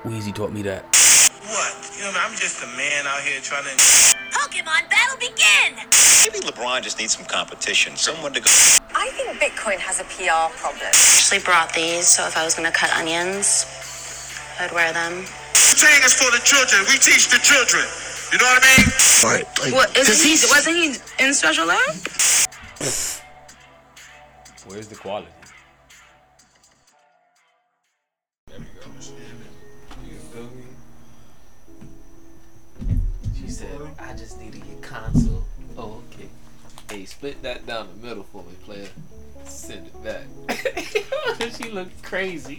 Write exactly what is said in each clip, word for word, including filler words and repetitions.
Weezy taught me that. What? You know, I'm just a man out here trying to... Pokemon battle begin! Maybe LeBron just needs some competition, someone to go... I think Bitcoin has a P R problem. I actually brought these, so if I was going to cut onions, I'd wear them. The thing is for the children. We teach the children. You know what I mean? Right. Like, What, is he, wasn't he in special ed? Where's the quality? There we go. You feel me? She said, I just need to get console. Oh, okay. Hey, split that down the middle for me, player. Send it back. She looked crazy.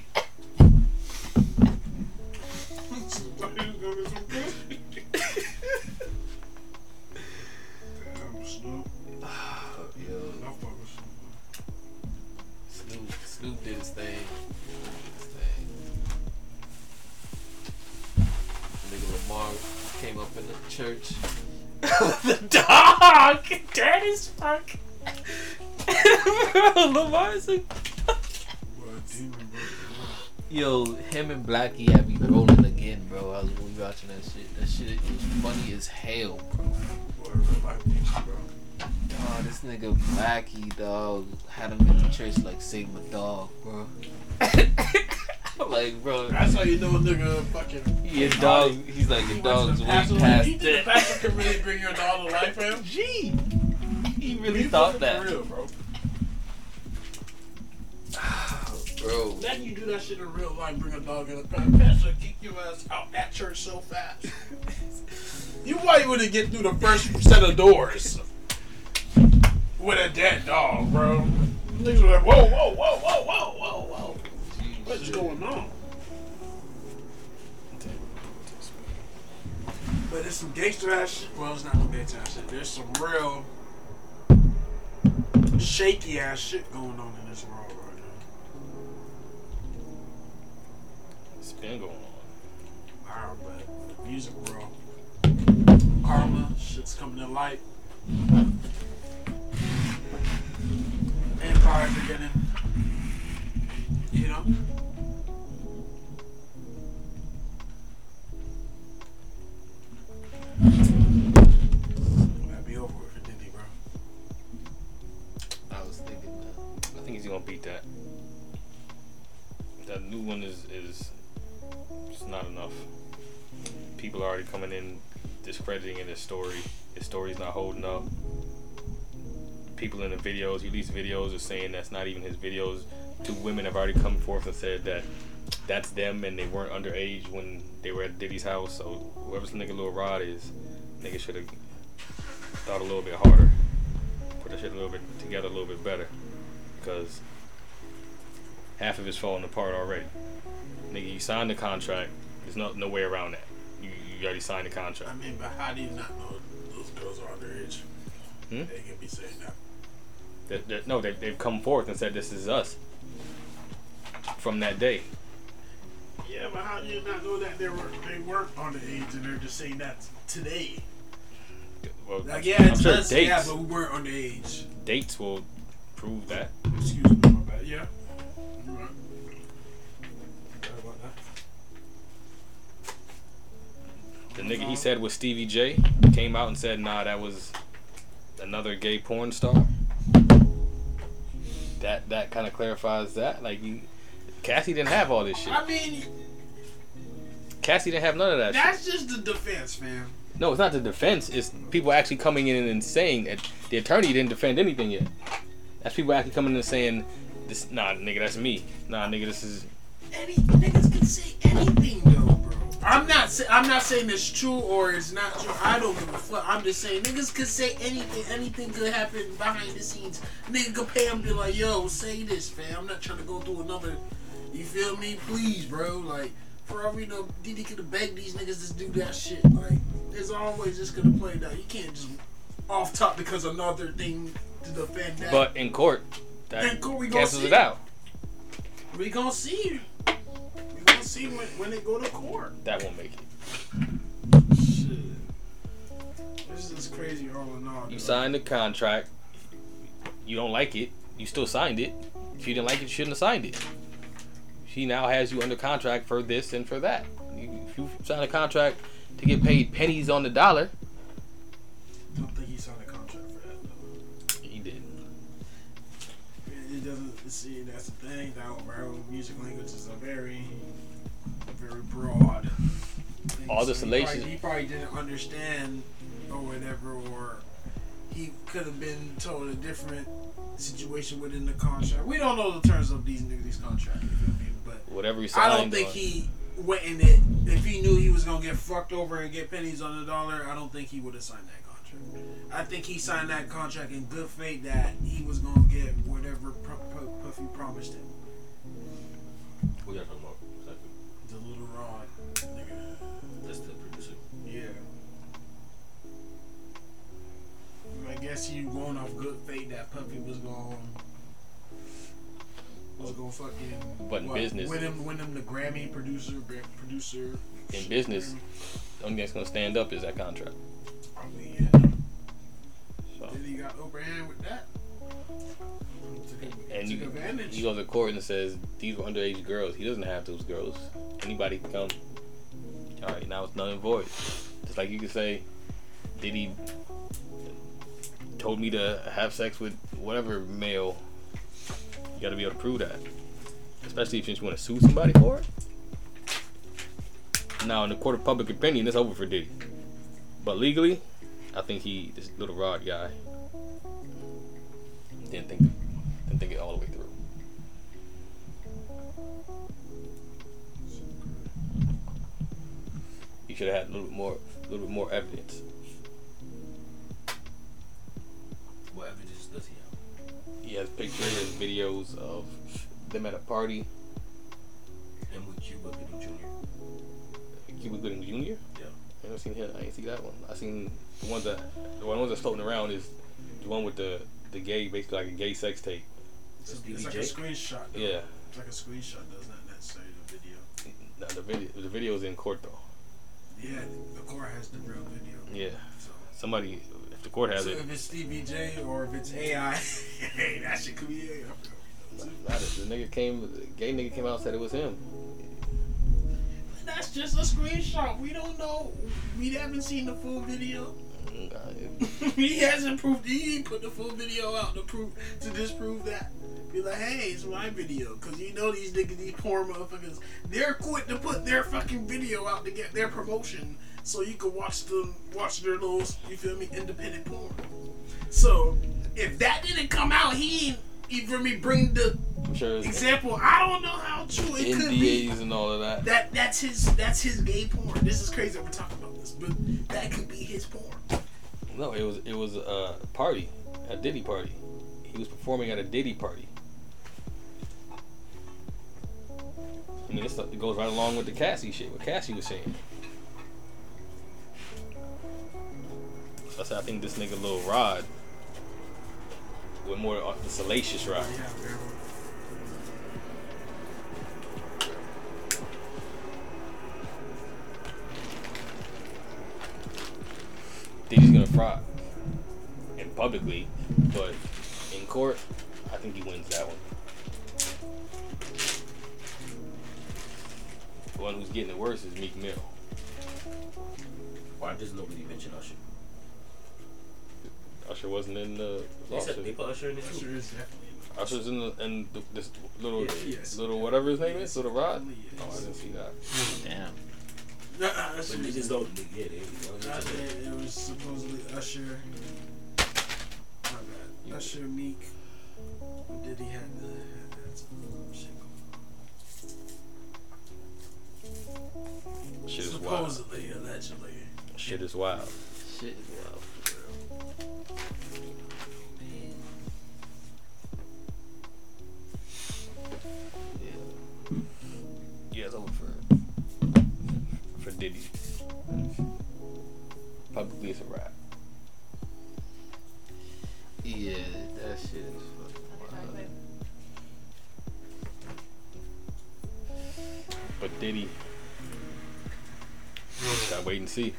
Snoop, Snoop did his thing. Did his thing. Nigga Lamar came up in the church. The dog! Dead as fuck. Lamar's a... Yo, him and Blackie had me rolling again, bro. I was watching that shit. That shit was funny as hell, bro. Dog, this nigga Blackie, dog, had him in the church like save my dog, bro. I'm like, bro. That's how you know a nigga fucking. Your dog, he's like, your dog's way past You think the that. pastor can really bring your dog to life, fam? Gee, he really You thought fucking that. For real, bro. Bro. Then you do that shit in real life, bring a dog in a pastor, kick your ass out that church so fast. You probably wouldn't get through the first set of doors with a dead dog, bro. Niggas were like, whoa, whoa, whoa, whoa, whoa, whoa, whoa. What is going on? But there's some gangster ass shit. Well, it's not no gangster ass shit. There's some real shaky ass shit going on in this world right now. It's been going on. Wow, but the music world, karma, shit's coming to light. Empires are getting, you know. That'd be over with it, didn't he, bro? I was thinking, uh, I think he's gonna beat that. That new one is is just not enough. People are already coming in discrediting in his story. His story's not holding up. People in the videos, he released videos are saying that's not even his videos. Two women have already come forth and said that that's them and they weren't underage when they were at Diddy's house. So whoever's nigga Lil Rod is, nigga should have thought a little bit harder. Put that shit a little bit together a little bit better. Because half of it's falling apart already. Nigga, you signed the contract. There's no no way around that. You you already signed the contract. I mean, but how do you not know those girls are underage? Hmm? They can be saying that. They, they, no, they, they've come forth and said this is us from that day. Yeah, but how do you not know that they were they weren't underage and they're just saying that today? Well, Like, yeah, I'm it's sure us, dates, yeah, but we weren't underage. dates will prove that. Excuse me, my bad. Yeah. You're right. Sorry about that. The nigga he said was Stevie J came out and said, nah, that was another gay porn star. That that kind of clarifies that. Like, you, Cassie didn't have all this shit. I mean, Cassie didn't have none of that that's shit. just the defense, fam. No, it's not the defense. It's people actually coming in and saying that the attorney didn't defend anything yet. That's people actually coming in and saying, "This, nah, nigga, that's me. Nah, nigga, this is." Any niggas can say anything though, bro. I'm not say, I'm not saying it's true or it's not true. I don't give a fuck. I'm just saying niggas could say anything. Anything could happen behind the scenes. Nigga could pay him be like, yo, say this, fam. I'm not trying to go through another. You feel me? Please, bro. Like, for all we know, Diddy could have begged these niggas to do that shit. Like, it's always just gonna play that. You can't just off top because another thing to defend that. But in court, that In court, we gonna cancels see. it out. We gonna see. We gonna see when, when they go to court. That won't make it. Shit. This is crazy all in all. You though. signed the contract. You don't like it. You still signed it. If you didn't like it, you shouldn't have signed it. She now has you under contract for this and for that. You If you sign a contract to get paid pennies on the dollar, I don't think he signed a contract for that though. he didn't. It doesn't. See, that's the thing. That bro, music language is a very, very broad thing. All the So salacious. He probably, he probably didn't understand or whatever, or he could have been told a different situation within the contract. We don't know the terms of these these contracts. You feel me? But Whatever he signed I don't think on. he went in it. If he knew he was gonna get fucked over and get pennies on the dollar, I don't think he would have signed that contract. I think he signed that contract in good faith that he was gonna get whatever Pu- Pu- Puffy promised him. What y'all talking about? Exactly. The little rod, nigga. That's the producer. Yeah. I guess you going off good faith that Puffy was going was going to fucking But in what, business- win him win him the Grammy producer gra- producer In business, the only thing that's gonna stand up is that contract. probably yeah. So. Then he got upper hand with that. Took, And took you, advantage. he goes to court and says these were underage girls. He doesn't have those girls. Anybody can come. All right, now it's null and void. Just like you could say, Diddy told me to have sex with whatever male. You got to be able to prove that, especially if you want to sue somebody for it. Now, in the court of public opinion, it's over for Diddy. But legally, I think he, this little Rod guy, didn't think didn't think it all the way through. He should have had a little bit more, a little bit more evidence. What evidence does he have? He has pictures and videos of them at a party. Him with Cuba Gooding Junior Cuba Gooding Junior Yeah. I ain't seen him. I ain't see that one. I seen the ones that the ones that's floating around is the one with the the gay, basically like a gay sex tape. It's, That's it's like a D D J? screenshot. Though. Yeah. It's like a screenshot. Does not necessarily the video. No, the video the video's in court though. Yeah, the court has the real video. Yeah. So. Somebody, if the court has So it, if it's Stevie J or if it's A I, hey, that shit could be A I. not if the nigga came, the gay nigga came out and said it was him. That's just a screenshot. We don't know. We haven't seen the full video. He hasn't proved. He didn't put the full video out to prove to disprove that. Be like, hey, it's my video, because you know these niggas, these poor motherfuckers, they're quick to put their fucking video out to get their promotion, so you can watch them watch their little, you feel me, independent porn. So if that didn't come out, he ain't even me bring the I'm sure it's example. I don't know how true it could N D As be. and all of that. That that's his that's his gay porn. This is crazy that we're talking about this, but that could be his porn. No, it was it was a party, a Diddy party. He was performing at a Diddy party. I mean, it's, it goes right along with the Cassie shit. What Cassie was saying. So I think this nigga Lil Rod went more on the salacious route. Yeah, man. Diddy's gonna fry, and publicly, but in court, I think he wins that one. The one who's getting it worse is Meek Mill. Why does nobody mention Usher? Usher wasn't in the They said they lawsuit. put Usher in it Usher too. is definitely in Usher's in the and the, this little Yeah, yes. little whatever his name is, little Rod. Yes. Oh, I didn't see that. Damn. the- uh, Usher But is- niggas don't. Yeah, they. they Uh, don't it, it was supposedly Usher. My bad. Usher, Meek. Did he have the had that shit going? Shit is wild. Supposedly, allegedly. Shit is wild. Shit is wild for real. Yeah. Yeah, it's over for for Diddy. Publicly, it's a rap. Yeah, that shit is fucking wild. But Diddy, gotta wait and see.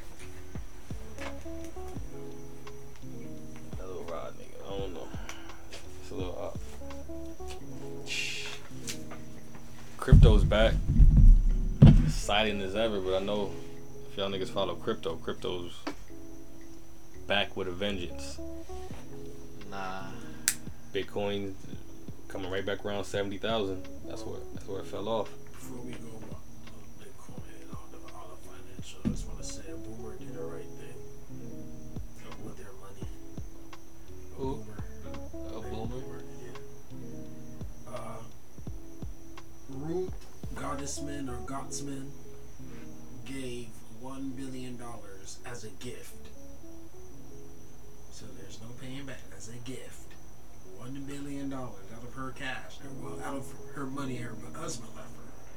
That little Rod nigga, I don't know. It's a little up. Crypto's back. silent as ever, but I know if y'all niggas follow crypto, crypto's back with a vengeance. Nah. Bitcoin coming right back around seventy thousand. That's where that's where it fell off. Before we go about Bitcoin and all the, all the financial, I just want to say a Boomer did the right thing with their money. A Who? Boomer. A Boomer? Yeah. Uh, Ruth Gottesman or Gottsman gave one billion dollars as a gift. So there's no paying back. That's a gift. One billion dollars out of her cash, or well, out of her money her husband left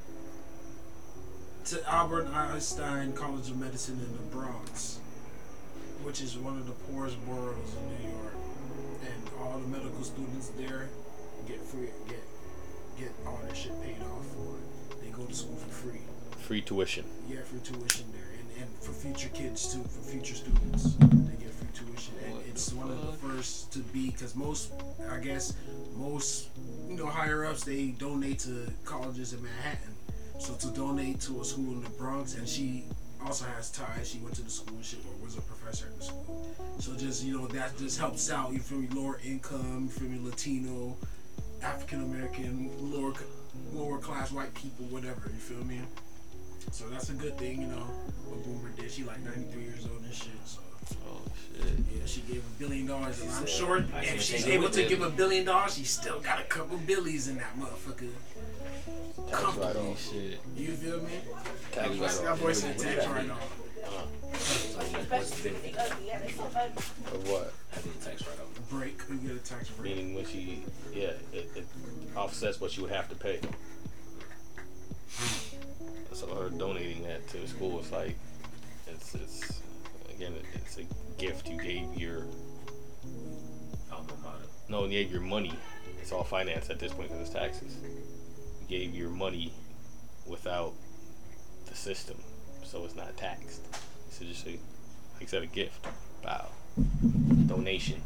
her. To Albert Einstein College of Medicine in the Bronx, which is one of the poorest boroughs in New York, and all the medical students there get free, get get all their shit paid off for it. They go to school for free. Free tuition. Yeah, free tuition there, and, and for future kids too, for future students, they get free tuition, and What it's the one of fuck? the first to be, because most, I guess, most you know higher ups they donate to colleges in Manhattan, so to donate to a school in the Bronx, and she also has ties. She went to the school and shit, or was a professor at the school, so just you know that just helps out. You feel me? Lower income, you feel me? Latino, African American, lower lower class white people, whatever. You feel me? So that's a good thing, you know. What Boomer did, she like ninety-three years old and shit. So Oh shit. yeah, she gave a billion dollars, and I'm said, sure I if can't she's take it able with to it. give a billion dollars, she's still got a couple billies in that motherfucker. Tax Comfortable. write Holy off. shit. You feel me? Tax That write boy- that boy said What tax does that right mean? off. What's the benefit? Of what? I did tax write off. Break, you get a tax break. Meaning when she, yeah, it, it offsets what you would have to pay. So her donating that to the school is like, it's it's again it's a gift you gave your Alma mater. no you gave your money. It's all finance at this point because it's taxes. You gave your money without the system, so it's not taxed. So just a, like I said, a gift. Wow. Donation.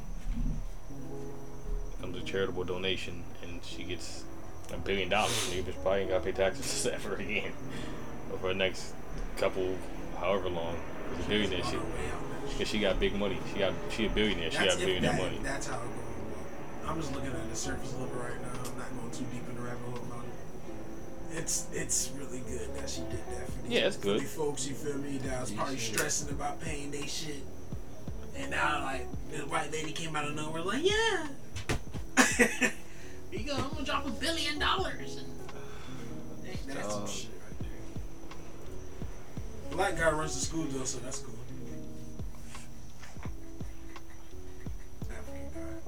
It comes a charitable donation, and she gets a billion dollars. Maybe bitch probably ain't gotta pay taxes ever again. Or for the next couple, however long. She's a billionaire. She, because she got big money. She got she a billionaire. She That's got if billionaire that- money. That's how it goes. I'm just looking at the surface level right now. I'm not going too deep in the rabbit hole about it. It's it's really good that she did that for these, Yeah, it's good. for these folks. You feel me? That was Yeah, probably shit. stressing about paying they shit, and now like the white lady came out of nowhere like, yeah, here you go. I'm gonna drop a billion dollars. And, Hey, that's some Dog. shit right there. Black guy runs the school though, so that's cool. African guy.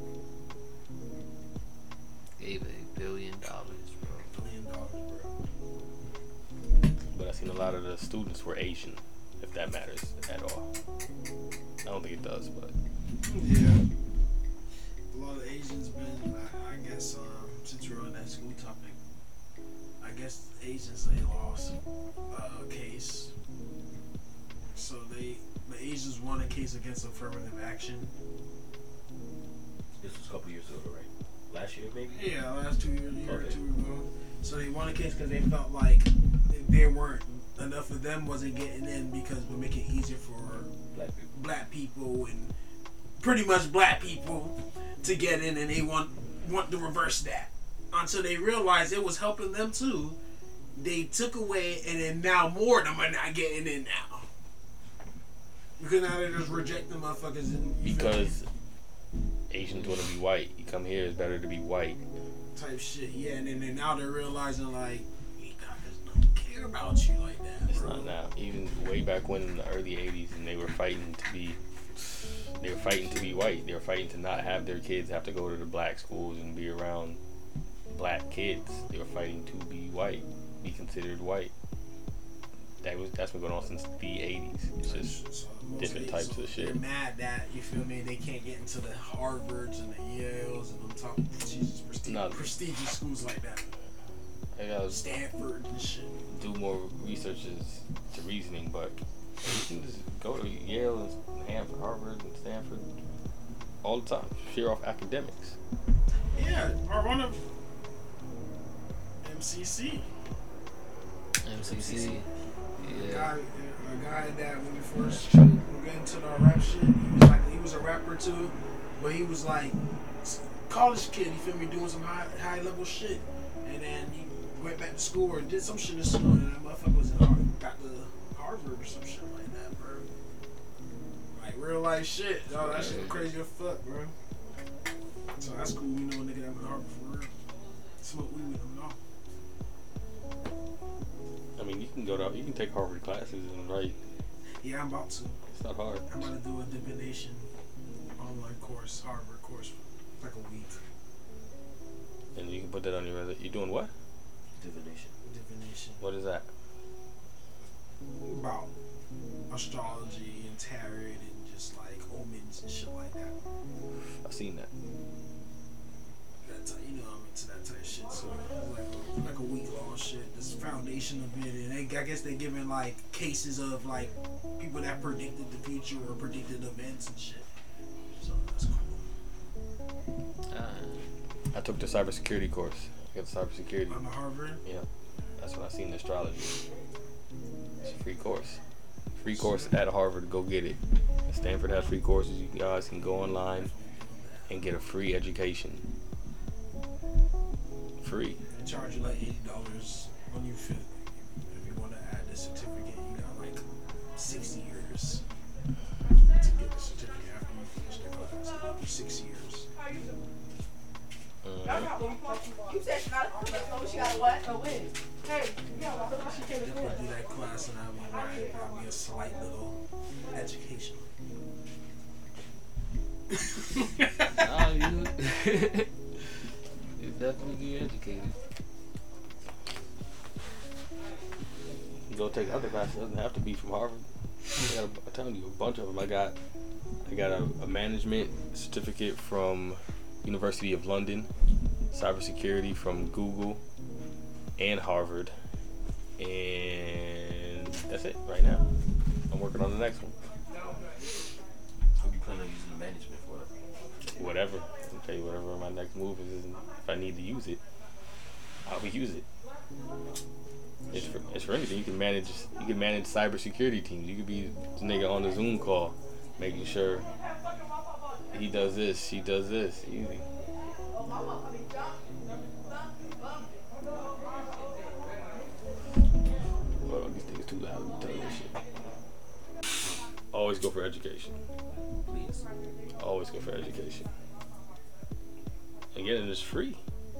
Gave a billion dollars, bro. Billion dollars, bro. But I seen a lot of the students were Asian, if that matters at all. I don't think it does, but Yeah. A lot of Asians been, I, I guess, um, since we're on that school topic, I guess Asians, they lost uh, a case. So they, the Asians won a case against affirmative action. This was a couple years ago, right? Last year, maybe? Yeah, last two years, year or Okay. two ago. So they won a case because they felt like there weren't enough of them wasn't getting in because we're making it easier for Black people. black people and pretty much black people to get in, and they want want to reverse that until they realized it was helping them too. They took away, and then now more of them are not getting in now because now they just reject the motherfuckers. And, you feel me? because Asians want to be white. You come here, it's better to be white. Type shit, yeah. And then, then now they're realizing like we guys don't care about you like that, It's bro. not now. Even way back when in the early eighties, and they were fighting to be, they were fighting to be white. They were fighting to not have their kids have to go to the black schools and be around black kids. They were fighting to be white, be considered white. That was that's been going on since the eighties. It's just So most different of types these- of shit. They're mad that, you feel me, they can't get into the Harvards and the Yales and them top prestigious, prestigious, No. prestigious schools like that. I gotta Stanford and shit. do more researches to reasoning, but you can just go to Yale and Stanford, Harvard and Stanford all the time. Fear off academics. Yeah, or one of M C C. M C C. A Yeah. guy, a guy that when we first got into the rap shit, he was like, he was a rapper too, but he was like college kid. You feel me? Doing some high high level shit, and then he went back to school or did some shit in school, and that motherfucker was in Harvard, got to Harvard or some shit like that, bro. Like real life shit. Yo, that shit crazy as fuck, bro. So that's cool. We know a nigga that went to Harvard for real. Smoke weed with him, no. I mean, you can go to, you can take Harvard classes and write. Yeah, I'm about to. It's not hard. I'm about to do a divination online course, Harvard course, like a week. And you can put that on your resume. You doing what? Divination. Divination. What is that? About astrology and tarot and just like omens and shit like that. I've seen that. That type, you know, I'm into that type of shit. So like a, like a week long shit. This foundation of it, and they, I guess they're giving like cases of like people that predicted the future or predicted events and shit. So that's cool. Uh, I took the cybersecurity course. I got the cybersecurity. On the Harvard. Yeah, that's when I seen the astrology. It's a free course. Free course at Harvard. Go get it. Stanford has free courses. You guys can go online and get a free education. Free. They charge you like eighty dollars when you fit. If you want to add the certificate, you got like sixty years to get the certificate after you finish the class. Six years. Uh, You said she got a she got a what? A win. Hey, yeah, she came They would do that class and I would like, that'd be a slight little education. nah, you, you definitely be educated. you go take other classes. It doesn't have to be from Harvard. I got a, I'm telling you, a bunch of them. I got, I got a, a management certificate from University of London, cybersecurity from Google and Harvard, and that's it right now. I'm working on the next one. What you plan on using the management for? Whatever. I'll tell you whatever my next move is. And if I need to use it, I'll be use it. It's for, it's for anything. You can manage. You can manage cybersecurity teams. You could be the nigga on the Zoom call, making sure he does this, she does this. Easy. Well, these things too loud. I'm telling you this shit. Always go for education. Please. Always go for education. Again, it's free.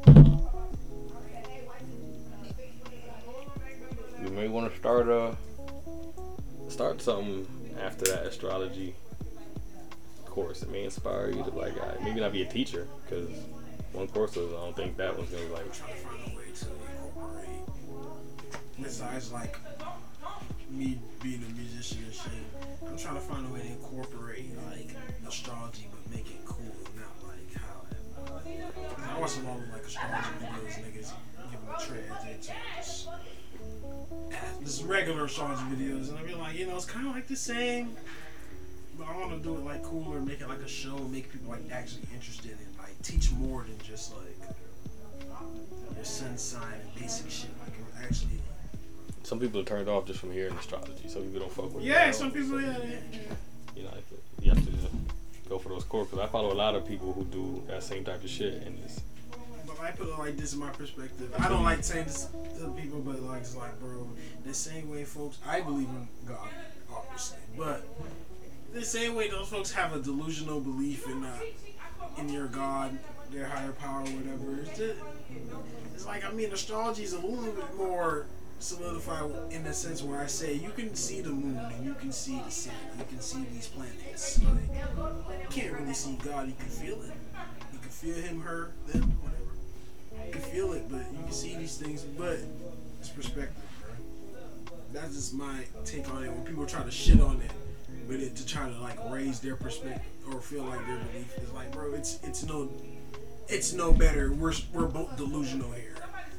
You may want to start a start something after that astrology course. It may inspire you to like, uh, maybe not be a teacher, because one course was, I don't think that one's gonna be like. Trying to find a way to incorporate. Besides like me being a musician and shit, I'm trying to find a way to incorporate like astrology, but make it cool, not like how. I watch a lot of like astrology videos, niggas giving the trans into this. This regular astrology videos, and I be like, you know, it's kind of like the same, but I want to do it like cooler, make it like a show, make people like actually interested in like teach more than just like your sun sign and basic shit. Like actually. Some people are turned off just from hearing astrology. Some people don't fuck with it. Yeah, at some all. people, yeah, yeah. You know, you have to just go for those core. Because I follow a lot of people who do that same type of shit, and it's. But I put it like this in my perspective. I don't like saying this to people, but like it's like, bro, the same way, folks. I believe in God, obviously, but the same way those folks have a delusional belief in uh, in your God, their higher power, or whatever. It's, just, it's like, I mean, astrology is a little bit more solidified in the sense where I say you can see the moon and you can see the sun, you can see these planets. Like, you can't really see God. You can feel it. You can feel him, her, them, whatever. You can feel it, but you can see these things. But it's perspective, bro. That's just my take on it. When people try to shit on it, but it to try to like raise their perspective or feel like their belief is like, bro, it's it's no, it's no better. We're we're both delusional here.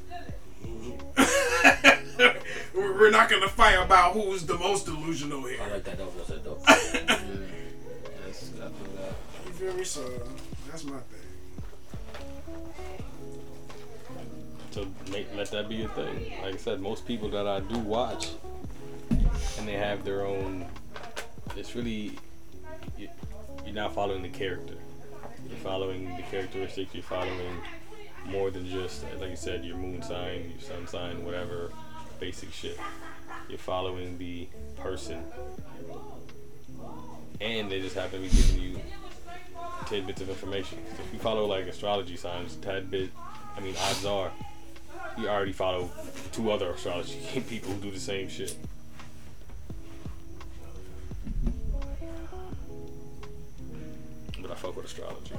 We're not gonna fight about who's the most delusional here. I like that. That was that dope. Yeah, that's, I feel that. You feel me? So that's my thing. So make let that be a thing. Like I said, most people that I do watch, and they have their own. It's really you, you're not following the character. You're following the characteristics. You're following more than just, like you said, your moon sign, your sun sign, whatever, basic shit. You're following the person, and they just happen to be giving you tidbits of information. So if you follow like astrology signs, tad bit, I mean, odds are you already follow two other astrology people who do the same shit. But I fuck with astrology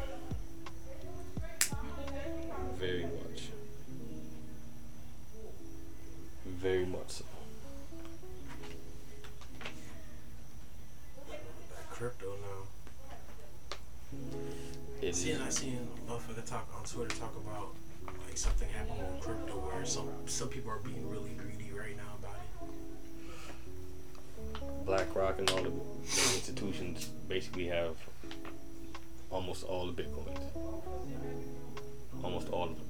very much, very much so. Crypto now. It See, I seen a motherfucker talk on Twitter talk about like something happened with crypto where some some people are being really greedy right now about it. BlackRock and all the big institutions basically have almost all the Bitcoins. Almost all of them.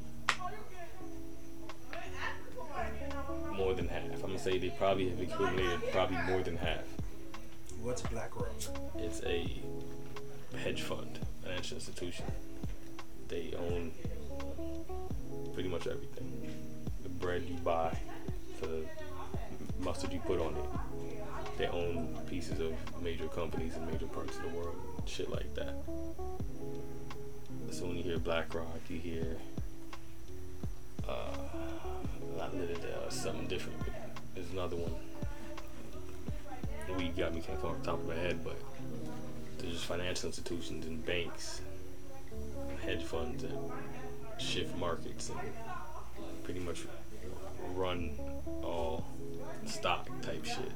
More than half. I'm gonna say they probably have accumulated probably more than half. What's BlackRock? It's a hedge fund, financial institution. They own pretty much everything. The bread you buy, to the mustard you put on it. They own pieces of major companies in major parts of the world, shit like that. So when you hear BlackRock, you hear uh, not Limited, uh, something different. There's another one. The weed got me, can't come off the top of my head, but there's just financial institutions and banks, and hedge funds, and shift markets, and pretty much run all stock type shit.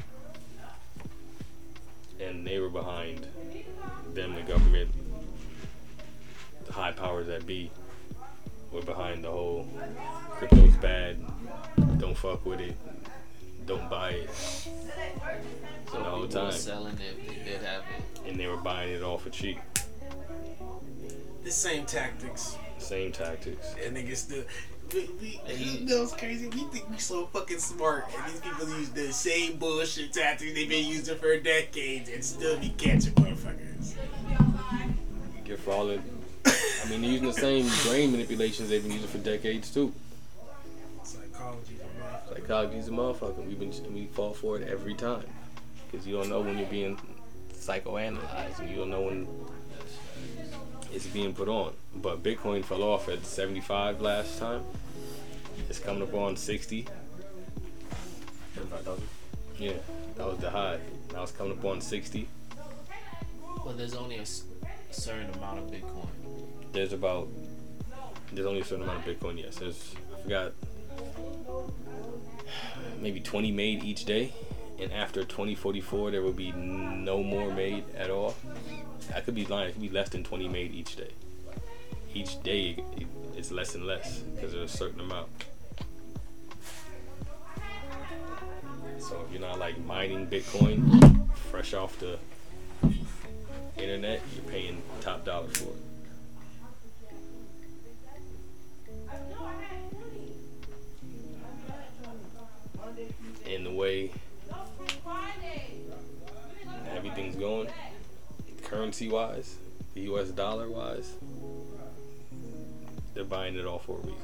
And they were behind them, the government, the high powers that be, were behind the whole crypto's bad, don't fuck with it, don't buy it. So the whole people were time. selling it, they did have it. And they were buying it all for cheap. The same tactics. Same tactics. And niggas still. We, we, And he- you know, it's crazy. We think we so fucking smart, and these people use the same bullshit tactics they've been using for decades, and still be catching motherfuckers. Get falling. I mean, they're using the same brain manipulations they've been using for decades too. Psychology, Psychology is a motherfucker. We've been we fall for it every time because you don't know when you're being psychoanalyzed, and you don't know when it's being put on. But Bitcoin fell off at seventy-five last time. It's coming up on sixty. seventy-five thousand? Yeah, that was the high. Now it's coming up on sixty. Well, there's only a, s- a certain amount of Bitcoin. There's about there's only a certain amount of Bitcoin. Yes, there's I forgot maybe twenty made each day, and after twenty forty-four there will be no more made at all. I could be lying. It could be less than twenty made each day. Each day it, it's less and less because there's a certain amount. So if you're not like mining Bitcoin fresh off the internet, you're paying top dollar for it. In the way everything's going, currency wise, the U S dollar wise, they're buying it all for a reason.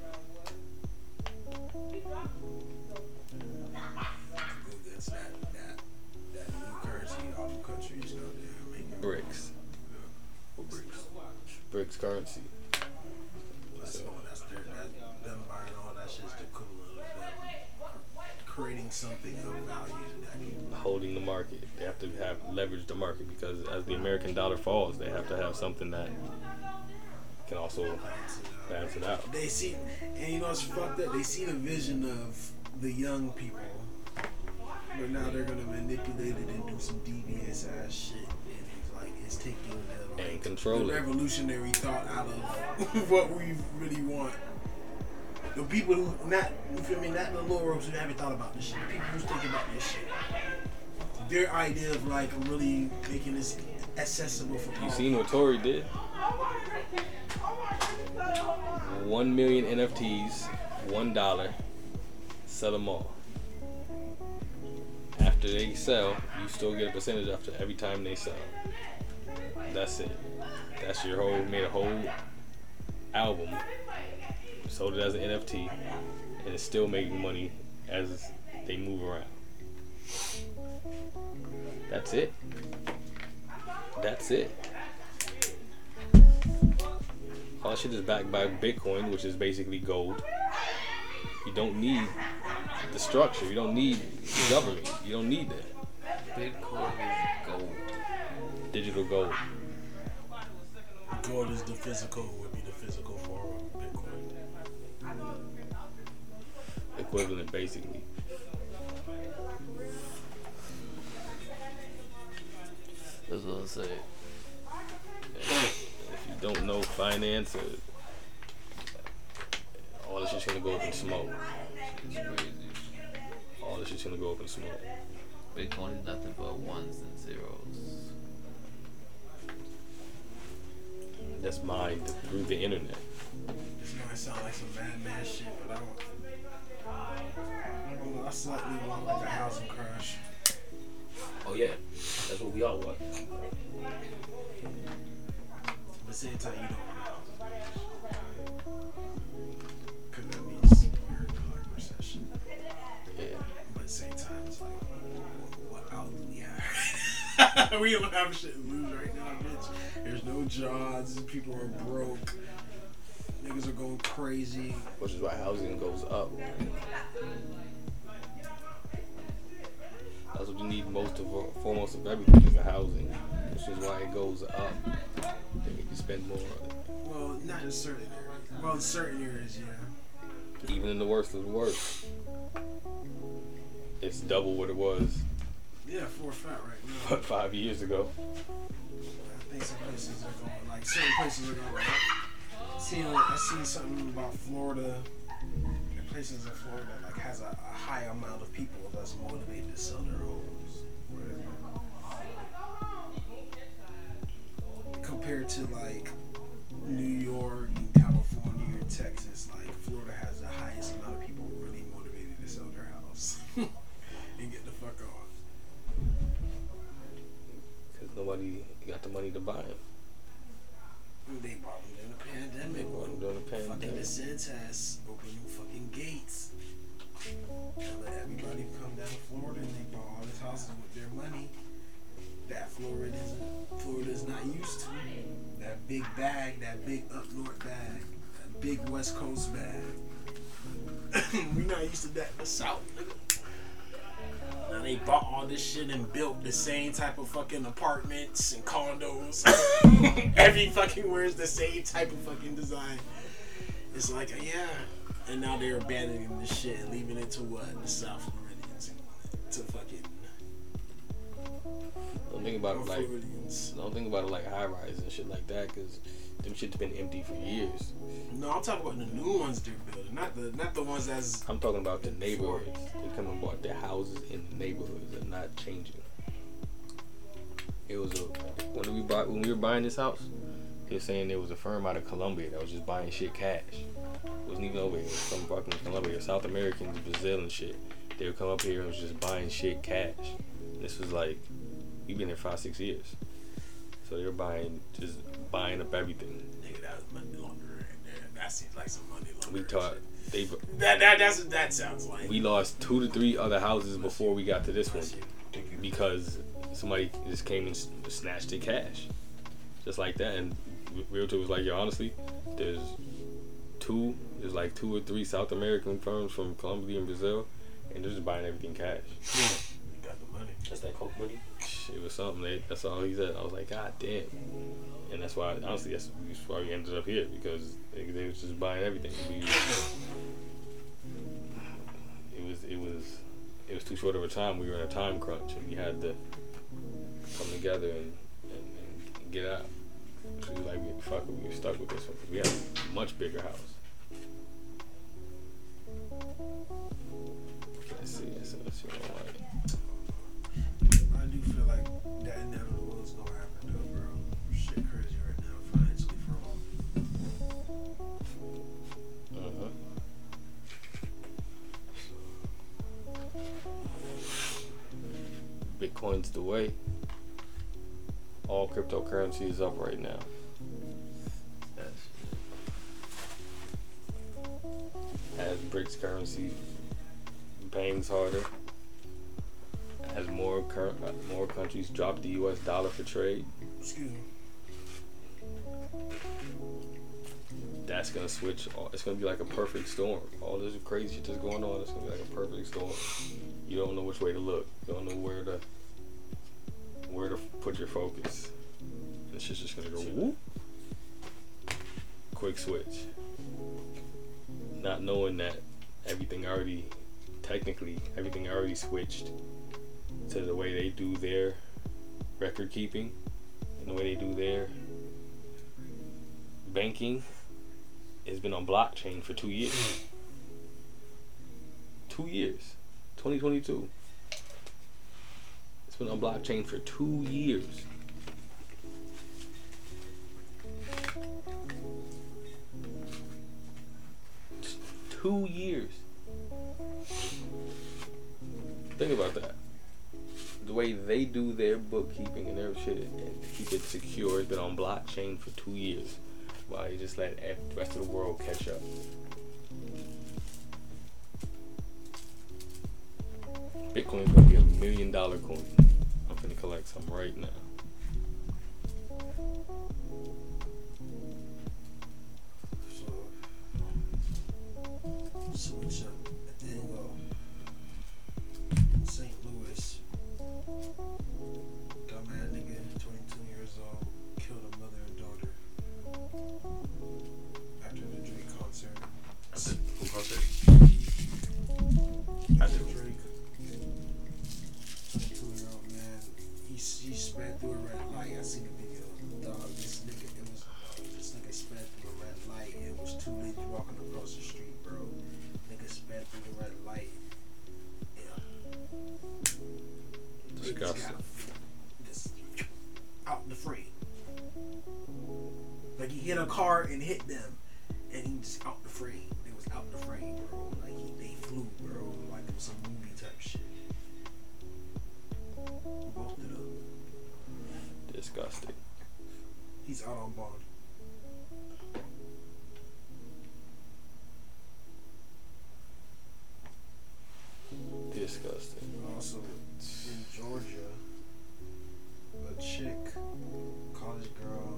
That's that, that, that new currency, all the countries, you know, they're making BRICS. What bricks? BRICS currency. That's, all, that's their, that, them buying all that shit's the equivalent of them creating something of value that can Holding the market. They have to have leverage the market because as the American dollar falls, they have to have something that can also balance it out. They see, and you know it's fucked up. They see the vision of the young people, but now they're gonna manipulate it and do some devious ass shit. And it's like it's taking the, like, And control the it. revolutionary thought out of what we really want. The people who not, you feel me, not the lower ups who haven't thought about this shit. The people who's thinking about this shit. Their idea of like really making this accessible for people. You seen what Tory did? One million N F Ts one dollar, sell them all. After they sell, you still get a percentage after every time they sell. That's it. That's your whole, made a whole album, sold it as an N F T, and it's still making money as they move around. That's it. That's it. All that shit is backed by Bitcoin, which is basically gold. You don't need the structure. You don't need government. You don't need that. Bitcoin is gold. Digital gold. Gold is the physical, would be the physical form of Bitcoin. Equivalent, basically. That's what I'm saying. If you don't know finance, or all this shit's gonna go up in smoke. It's crazy. All this shit's gonna go up in smoke. Bitcoin is nothing but ones and zeros. That's mined through the internet. This might sound like some madman shit, but I don't. I don't know. I slightly want like a housing crash. Oh yeah, that's what we all want. But at the same time, you don't know. Because that means we're in a hard recession. Yeah. But at the same time, it's like, what out do we have? We don't have shit to lose right now, bitch. There's no jobs. People are broke. Niggas are going crazy. Which is why housing goes up. That's what you need most of, foremost of everything is the housing. Which is why it goes up. They make you spend more on it. Well, not in certain areas. Well, in certain areas, yeah. Even in the worst of the worst. It's double what it was. Yeah, for a fact right now. Five years ago. I think some places are going, like, certain places are going up. See, like, I seen something about Florida. The places in Florida, like, has a, a high amount of people that's motivated to sell their homes. Compared to, like, New York and California and Texas, like, Florida has the highest amount of people really motivated to sell their house and get the fuck on. Because nobody got the money to buy them. They bought them during the pandemic. Bought them during the Fucking pandemic. DeSantis opened them fucking gates. And let everybody come down to Florida and they bought all these houses with their money. That Florida isn't, Florida is not used to. That big bag, that big up north bag, that big West Coast bag. We not used to that in the South, nigga. Now they bought all this shit and built the same type of fucking apartments and condos. Every fucking where's the same type of fucking design. It's like, yeah. And now they're abandoning this shit and leaving it to what? The South Floridians to fucking. Don't think about it like. Floridians. Don't think about it like high rise and shit like that, because them shit's been empty for years. No, I'm talking about the new ones they're building, not the not the ones that's. I'm talking about the neighborhoods. They come and bought their houses in the neighborhoods and not changing. It was a when we bought when we were buying this house. He was saying there was a firm out of Colombia that was just buying shit cash. It wasn't even over here. It was from fucking Colombia, South Americans, Brazil and shit. They would come up here and was just buying shit cash. This was like, we've been here five, six years. So they were buying, just buying up everything. Nigga, that was money longer right there. That seems like some money longer. We taught, they, that that that's what that sounds like. we lost two to three other houses before we got to this one because somebody just came and snatched their cash, just like that. And Realtor was like, yo, honestly, there's two, there's like two or three South American firms from Colombia and Brazil, and they're just buying everything cash. You got the money. That's that coke money. It was something. They, that's all he said. I was like, God damn. And that's why, honestly, that's, that's why we ended up here, because they, they was just buying everything. We, it was, it was, it was too short of a time. We were in a time crunch, and we had to come together and, and, and get out. So we were like, fuck it, we were stuck with this one. We had a much bigger house. Let's see, let's see, let's see what I like. I do feel like that inevitable is gonna happen though, bro. Shit crazy right now financially for all. Uh-huh. Bitcoin's the way. All cryptocurrency is up right now. As BRICS currency bangs harder, as more cur- more countries drop the U S dollar for trade, Excuse me. that's gonna switch. all- It's gonna be like a perfect storm. All this crazy shit that's going on, it's gonna be like a perfect storm. You don't know which way to look. You don't know where to where to put your focus. And it's just gonna go whoop. Quick switch. Not knowing that everything already, technically, everything already switched to the way they do their record keeping and the way they do their banking has been on blockchain for two years. Two years. twenty twenty-two. It's been on blockchain for two years. Two years. Think about that. The way they do their bookkeeping and their shit and keep it secure has been on blockchain for two years. While you just let the rest of the world catch up. Bitcoin's gonna be a million dollar coin. I'm gonna collect some right now. Switch up. Then go. Saint Louis. Dumbass nigga, twenty-two years old, killed a mother and daughter after the Drake concert. After who concert? After Drake. twenty-two year old man. He, he sped through a red light. I seen the video. Dog, this nigga, it was, this nigga sped through a red light. It was too late walking across the street, bro. Nigga sped through the red light. Yeah. Disgusting. Just out the frame. Like he hit a car and hit them, and he just out the frame. They was out the frame, bro. Like he, they flew, bro. Like it was some movie type shit. Both of them. Disgusting. He's out on bond. Disgusting. Also, in Georgia, a chick, college girl,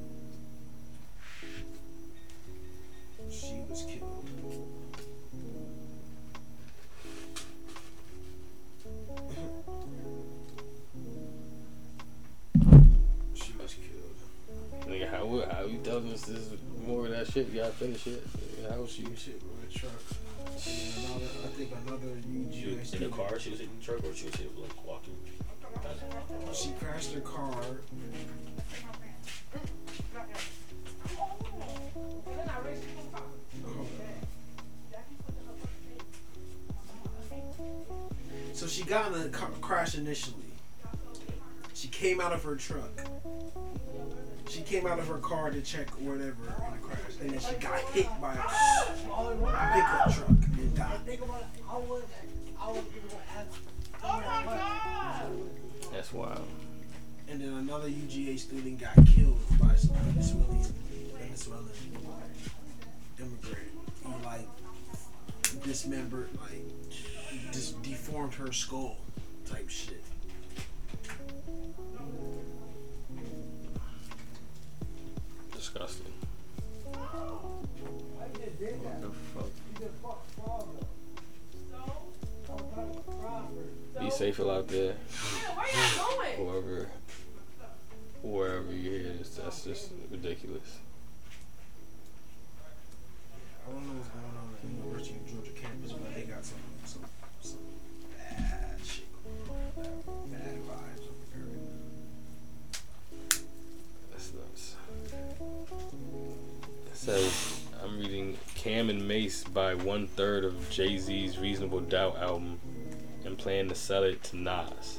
she was killed. She was killed. Nigga, how how you telling us this is more of that shit? You gotta finish it. How was she? Shit with a truck. And another, I think another U G She A was in the student. car, she was hitting the truck, or she was hitting, like walking? She crashed her car. So she got in the car crash initially. She came out of her truck. She came out of her car to check whatever in the crash, and then she got hit by a pickup truck and died. That's wild. And then another U G A student got killed by some Venezuelan, Venezuelan immigrant. He like dismembered, like just deformed her skull, type shit. Disgusting. What the fuck? Be safe out there. Whoever, wherever you hear this, that's just ridiculous. I don't know what's going on at the University of Georgia campus, but they got some some, some bad shit going on. Bad, bad vibes over there right now. That's nuts. It says, I'm reading Cam and Mace buy one third of Jay-Z's Reasonable Doubt album and plan to sell it to Nas.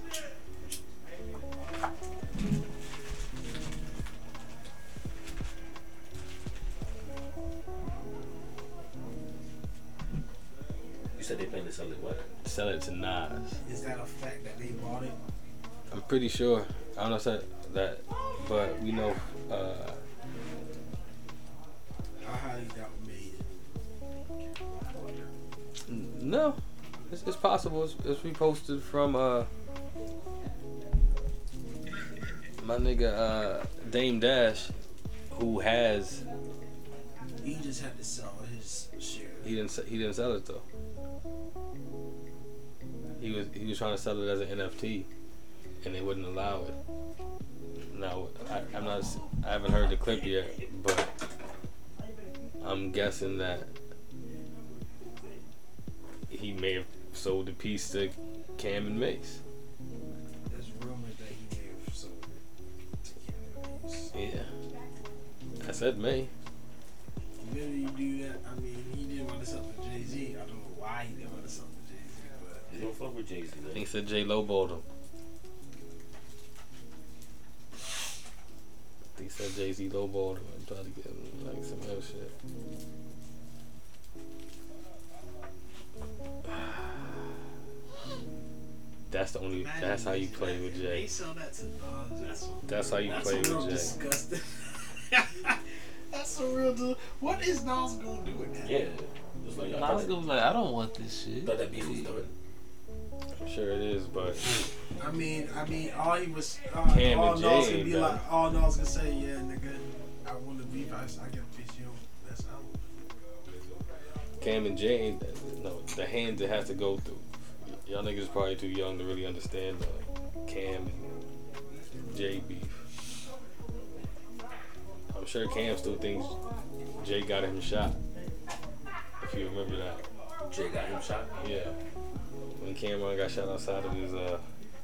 You said they plan to sell it what? Sell it to Nas. Is that a fact that they bought it? I'm pretty sure. I don't know if that, that but we know. Uh, I highly doubt made it. No, it's, it's possible. It's, it's reposted from uh, my nigga uh, Dame Dash, who has. He just had to sell his share. He didn't. He didn't sell it though. He was he was trying to sell it as an N F T, and they wouldn't allow it. Now I, I'm not. I haven't heard the clip yet, but I'm guessing that he may have sold the piece to Cam and Mace. There's rumors that he may have sold it to Cam and Mace. Yeah, I said May. Whether you do that, I mean, he didn't want to sell to Jay Z. I don't know why he didn't want to sell to Jay Z, but he don't fuck with Jay Z. He said Jay lowballed him. He said Jay Z lowballed him and tried to get him like some other shit. That's the only. Imagine that's how you play with Jay. They sell that to Nas. That's, that's how you that's play real with Jay. Disgusting. That's a real. Di- what is Nas gonna do with that? Yeah. Just like, Nas gonna be like, I don't want this shit. Thought that beef was done. I'm sure it is, but I mean, I mean, all he was, uh, Cam all and Nas Jay could ain't be done. like, all Nas could say, yeah, nigga, I want to beef. I, I get a piece of you. That's out. Cam and Jay, ain't- no, the hands it has to go through. Y'all niggas probably too young to really understand uh, Cam and Jay beef. I'm sure Cam still thinks Jay got him shot. If you remember that. Jay got him shot? Yeah. When Cameron got shot outside of his, uh,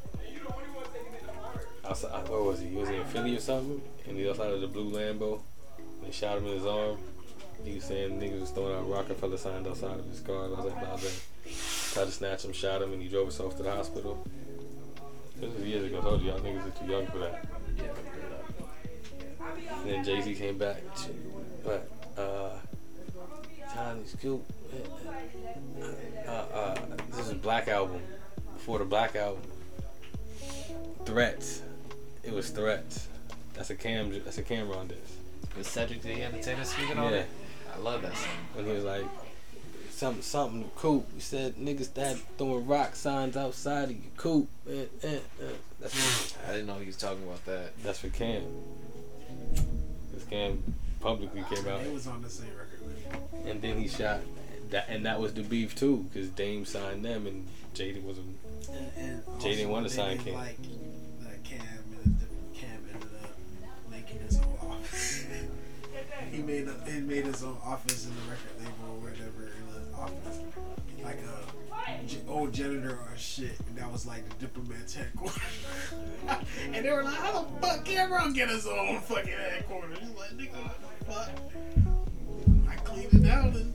outside, where was he? He was in Philly or something, and he outside of the blue Lambo. They shot him in his arm. He was saying niggas was throwing out Rockefeller signs outside of his car. I was like, blah, blah. Tried to snatch him, shot him, and he drove himself to the hospital. This was years ago. I told you, y'all niggas are too young for that. Yeah. And then Jay-Z came back. But, uh, Johnny Scoop. Uh, uh, this is Black Album. Before the Black Album. Threats. It was Threats. That's a Cam. That's a Cameron disc. Was Cedric the Entertainer speaking on Yeah. it? I love that song. When he was like, something, something coop. He said, niggas that throwing rock signs outside of your coop. Eh, eh, eh. That's, I didn't know he was talking about that. that's for Cam. This Cam publicly came out. It was on the same record label. And then he shot. That, and that was the beef too, because Dame signed them and Jada wasn't. And, and Jay didn't want to they sign didn't Cam. Like that Cam and the Cam ended up making his own office. he made a, he made his own office in the record label or whatever in the office, like a j- old janitor or shit. And that was like the Diplomat's headquarters. And they were like, "How the fuck Cameron get his own fucking headquarters?" He's like, "Nigga, what the fuck? I cleaned it out and."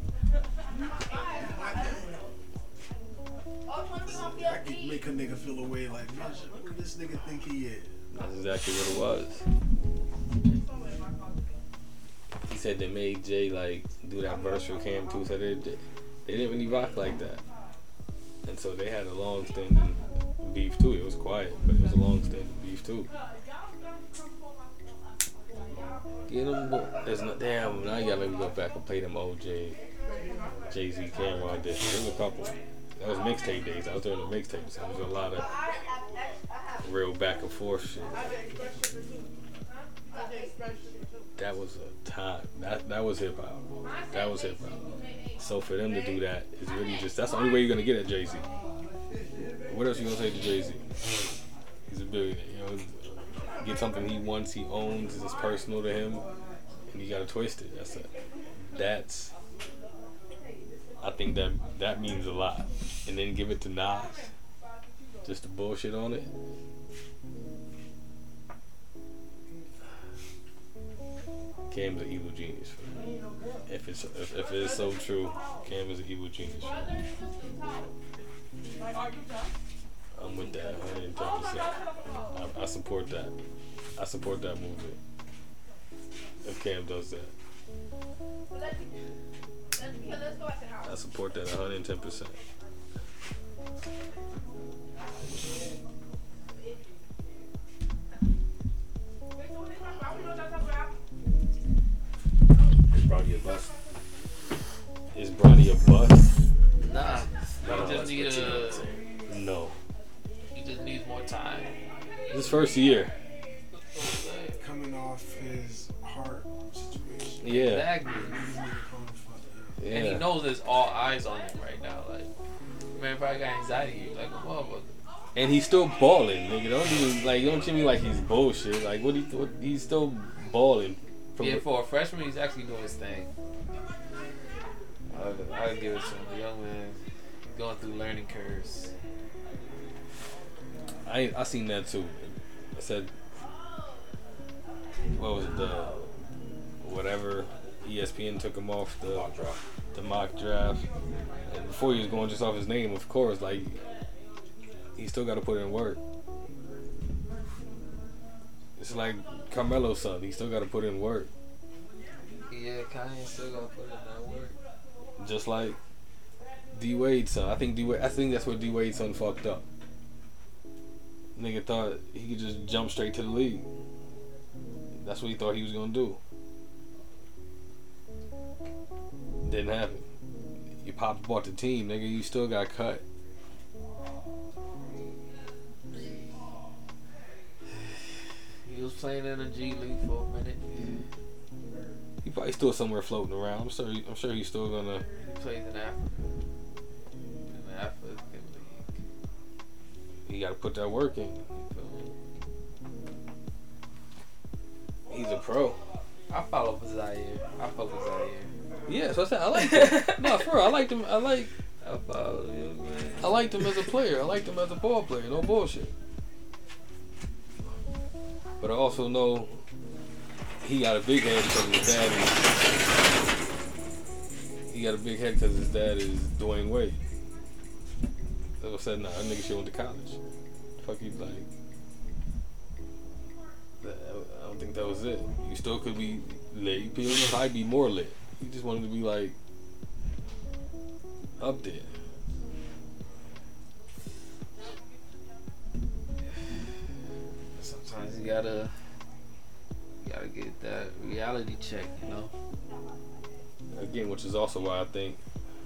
I can make a nigga feel away like, man, who this nigga think he is? That's exactly what it was. He said they made Jay like do that verse for Cam too. So they they didn't really rock like that, and so they had a long standing beef too. It was quiet, but it was a long standing beef too. Get them, bo- there's no damn. Now you gotta let me go back and play them old Jay, Jay Z, Cameron did. There was a couple. That was mixtape days. I was doing the mixtapes. So there was a lot of real back and forth shit. That was a time. That that was hip hop. That was hip hop. So for them to do that is really just that's the only way you're gonna get at Jay Z. What else you gonna say to Jay Z? He's a billionaire. You know, get something he wants, he owns, it's personal to him, and you gotta twist it. That's a, that's. I think that that means a lot. And then give it to Nas, just to bullshit on it. Cam's an evil genius for me. If it's if, if it is so true, Cam is an evil genius for me. I'm with that one hundred ten percent. I, I support that. I support that movement. If Cam does that. I support that one hundred ten percent. just need a. No. He just needs more time. His first year. Coming off his heart situation. Yeah. Exactly. Yeah. And he knows there's all eyes on him right now. Like, man, probably got anxiety. Like a motherfucker. And he's still balling, nigga. Don't even like don't treat me like he's bullshit. Like what he what, he's still balling. Yeah, for a freshman, he's actually doing his thing. I'll, I'll give it to him. The young man going through learning curves. I I seen that too. I said, what was it, the whatever E S P N took him off the mock draft. the mock draft, and before he was going just off his name, of course, like he still got to put in work. It's like Carmelo's son; he still got to put in work. Yeah, Kanye still got to put in that work. Just like D Wade's son. I think D Wade. I think that's where D Wade's son fucked up. Nigga thought he could just jump straight to the league. That's what he thought he was gonna do. Didn't happen. You popped bought the team, nigga. You still got cut. He was playing in the G League for a minute. He probably still somewhere floating around. I'm sure. I'm sure he's still gonna. He plays in Africa. In the African League. He got to put that work in. He's a pro. I follow Zaire. I fuck with Zaire. Yeah, so I said I like him. No, for real, I liked him. I like. I follow him, man. I liked him as a player. I liked him as a ball player. No bullshit. But I also know he got a big head because his dad is. He got a big head because his dad is Dwayne Wade. That's what I said. Nah, that nigga shit went to college. Fuck you, like. I don't think that was it. You still could be lit. You could probably be more lit. You just wanted to be like up there. Sometimes you gotta, you gotta get that reality check, you know. Again, which is also why I think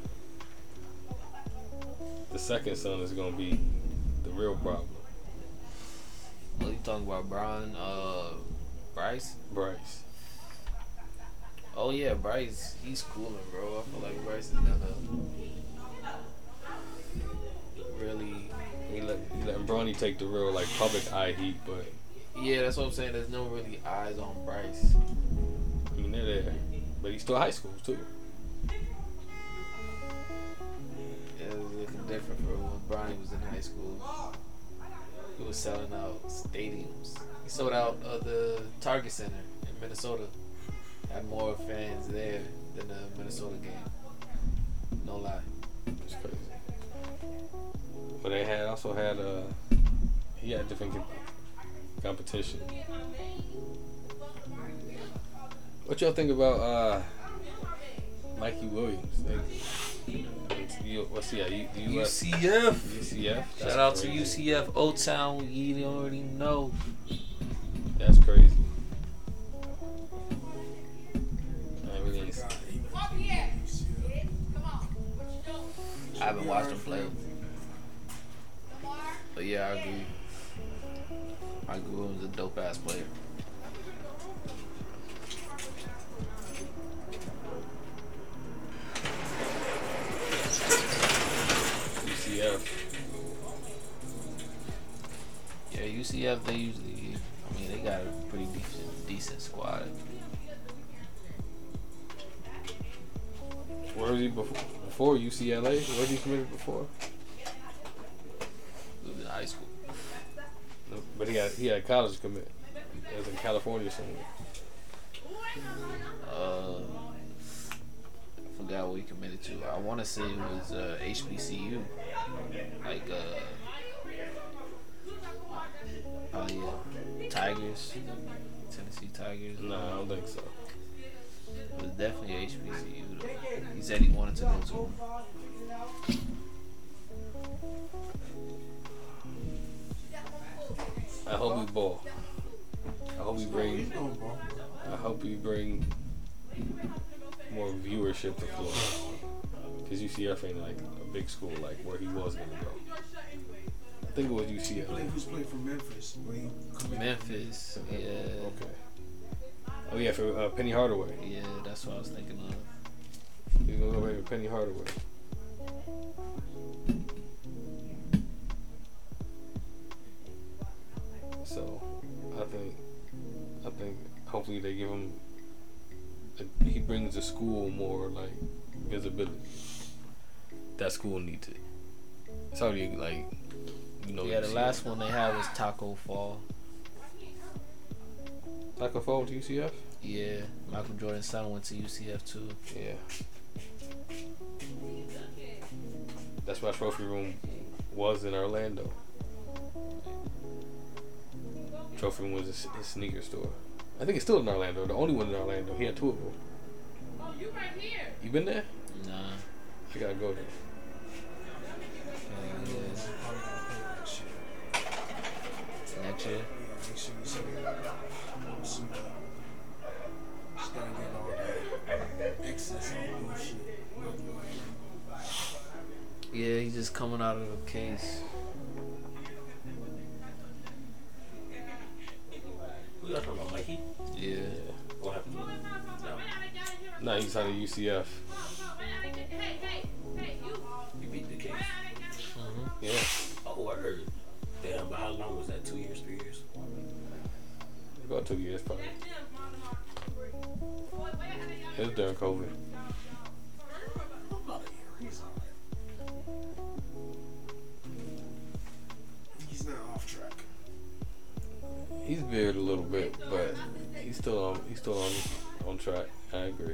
the second son is gonna be the real problem. Oh, you talking about Brian, uh, Bryce? Bryce. Oh yeah, Bryce. He's cooling, bro. I feel like Bryce is gonna really. He let he letting Bronny take the real like public eye heat, but yeah, that's what I'm saying. There's no really eyes on Bryce. I mean, they're there, but he's still high school too. Yeah, it was looking different for when Bronny was in high school. He was selling out stadiums. He sold out uh, the Target Center in Minnesota. Had more fans there than the Minnesota game. No lie. It's crazy. But they had also had uh he had different com- competition. What y'all think about uh Mikey Williams? Like, you, what's he at? U, U C F. U C F. Shout out to U C F, Old Town. You already know. That's crazy. I really. I haven't watched him play. But yeah, I agree. I agree. He was a dope ass player. U C F. Yeah, U C F. They usually, I mean, they got a pretty decent, decent squad. Where was he before? Before U C L A? Where was he committed before? He was in high school. No, but he had he had a college commit. It was in California somewhere. Uh, I forgot what he committed to. I want to say it was uh, H B C U. Like, uh, oh yeah, Tigers, Tennessee Tigers. No, I don't think so. It was definitely H B C U though. He said he wanted to go to. I hope we ball. I hope we bring. I hope we bring more viewership to Florida. Cause U C F ain't like a big school like where he was gonna go. I think it was U C He F. played, who's played for Memphis. Where he come in. Memphis. Yeah. Okay. Oh yeah, for uh, Penny Hardaway. Yeah, that's what I was thinking of. He's gonna go back to Penny Hardaway. So, I think, I think hopefully they give him. A, he brings the school more like visibility. That school needs it. It's already like, you know. Yeah, the U C F. last one they had was Taco Fall. Taco Fall to U C F. Yeah, Michael Jordan's son went to U C F too. Yeah. That's why Trophy Room was in Orlando. Trophy Room was his, his sneaker store. I think it's still in Orlando. The only one in Orlando. He had two of them. Oh, you right here. You been there? Nah. I gotta go there. Uh, next year. Yeah, make sure you see it. Just gotta get all that excess on bullshit. Yeah, he's just coming out of the case. Who you talking about, Mikey? Yeah. What happened? No. Nah, he's out of U C F. You beat the case. Mm-hmm. Yeah. Oh, word. Damn, but how long was that? Two years, three years? About two years probably. It was during COVID. About a year. He's alright. He's not off track. He's veered a little bit, but he's still on. He's still on on track. I agree.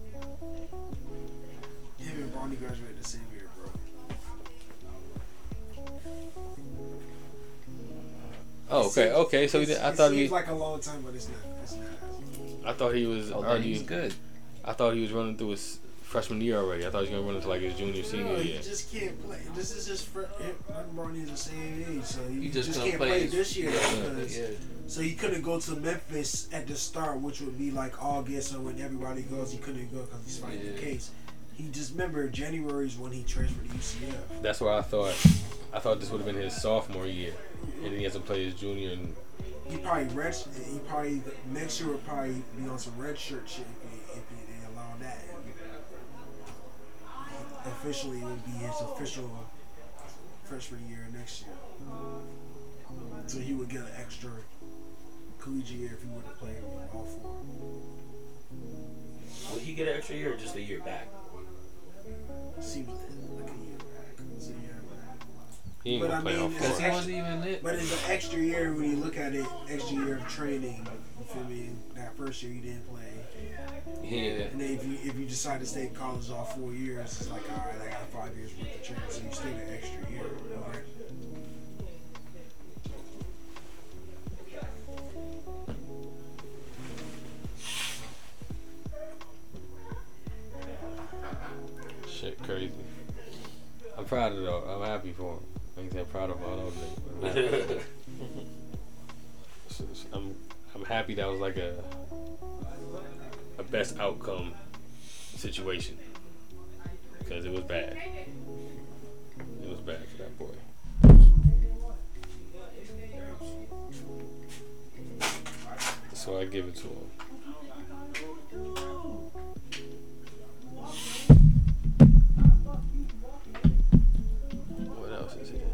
Him and Bronny graduated the same year, bro. Oh, okay, okay. So he did, I thought it he. seems like a long time, but it's not. It's not. I thought he was Oh, then already. he's good. I thought he was running through his freshman year already. I thought he was gonna run into like his junior, No, senior he year. just can't play. This is just for him and Bronny is the same age, so he, He just, just can't couldn't play, play this year. yeah, because, yeah. So he couldn't go to Memphis at the start, which would be like August, or when everybody goes, he couldn't go because he's fighting Yeah. the case. He just remember January is when he transferred to U C F. That's where I thought. I thought this would have been his sophomore year, and then he has to play his junior. And He probably red. He probably next year would probably be on some red shirt shit if he, if he, they allow that. And officially, it would be his official freshman year next year. So he would get an extra collegiate year if he would have played all four. Would he get an extra year or just a year back? Seems like a year back. It's a year back. he ain't But gonna I play mean, all it's four. Because he wasn't even it. But it's an extra year when you look at it. Extra year of training. You feel me? That first year you didn't play. Yeah. And then if you if you decide to stay in college all four years, it's like, all right, I got five years worth of training, so you stay an extra year. Right? Shit, crazy. I'm proud of it though. I'm happy for him. I ain't say proud of all those niggas, but I'm happy. So, so I'm I'm happy that was like a a best outcome situation because it was bad. It was bad for that boy. So I give it to him. What else is here?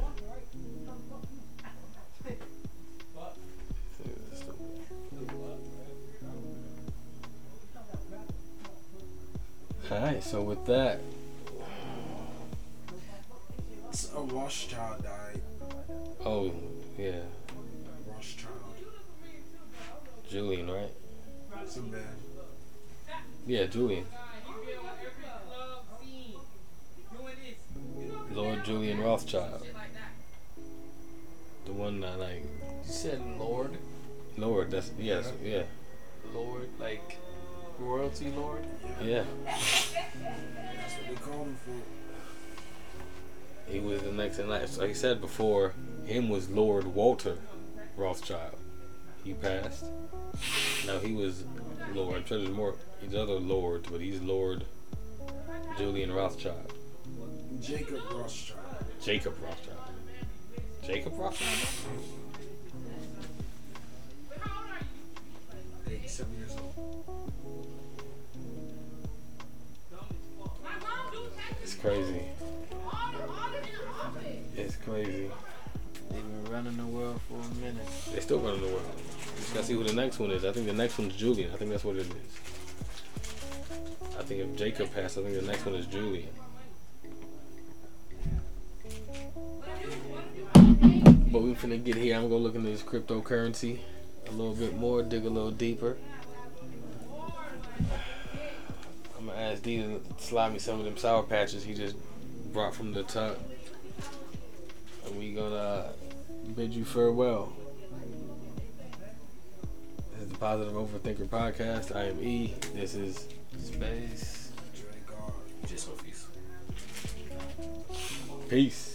Alright, so with that, So a Rothschild died. oh yeah, Rothschild. Julian, right? Some man. Yeah, Julian. Lord Julian Rothschild. The one that like You said Lord? Lord, that's yes, yeah. Lord? Like royalty Lord? Yeah. That's what they call him for. He was the next in line. Like he said before, him was Lord Walter Rothschild. He passed. Now he was Lord. I'm sure there's more. He's other lords, but he's Lord Julian Rothschild. Jacob Rothschild. Jacob Rothschild. Jacob Rothschild? eighty-seven years old. It's crazy. It's crazy. They've been running the world for a minute. They still running the world. Just gotta see who the next one is. I think the next one's Julian. I think that's what it is. I think if Jacob passed, I think the next one is Julian. But we finna get here. I'm gonna look into this cryptocurrency a little bit more, dig a little deeper. I'm gonna ask D to slide me some of them Sour Patches he just brought from the tuck. And we gonna bid you farewell. This is the Positive Overthinker Podcast. I am E. This is Space. Just Sophie's. Peace.